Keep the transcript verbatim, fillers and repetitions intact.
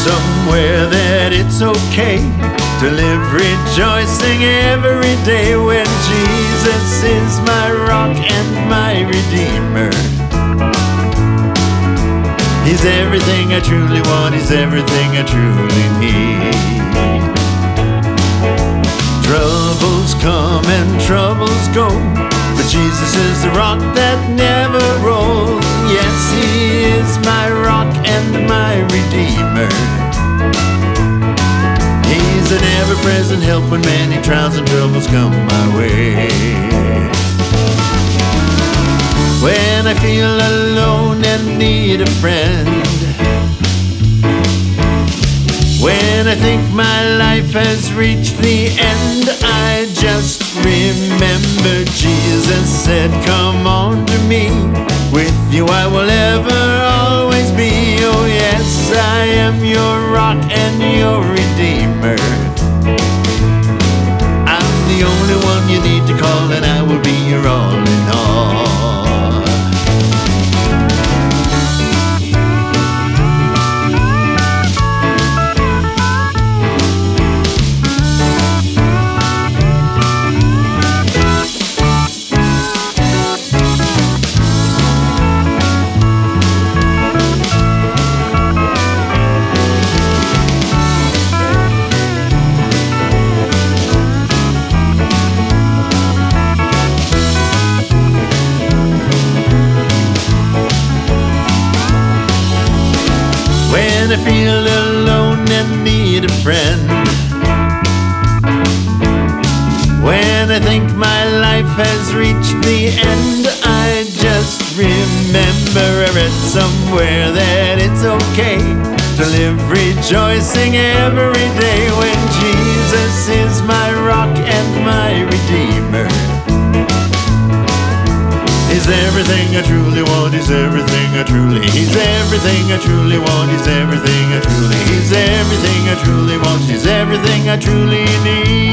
somewhere that it's okay to live rejoicing every day when Jesus is my rock and my Redeemer. He's everything I truly want, He's everything I truly need. Troubles come and troubles go, but Jesus is the rock that never rolls. Yes, He is my rock and my Redeemer. He's an ever-present help when many trials and troubles come my way. When I feel alone and need a friend, when I think my life has reached the end, I just remember Jesus said, come on to me, with you I will ever always be. Oh yes, I am your rock and your Redeemer. I'm the only one you need to call, and I will be your all in all. When I feel alone and need a friend, when I think my life has reached the end, I just remember I read somewhere that it's okay to live rejoicing every day when Jesus is my rock and my Redeemer. He's everything I truly want, He's everything I truly, He's everything I truly want, He's everything I truly, He's everything I truly want, He's everything I truly need.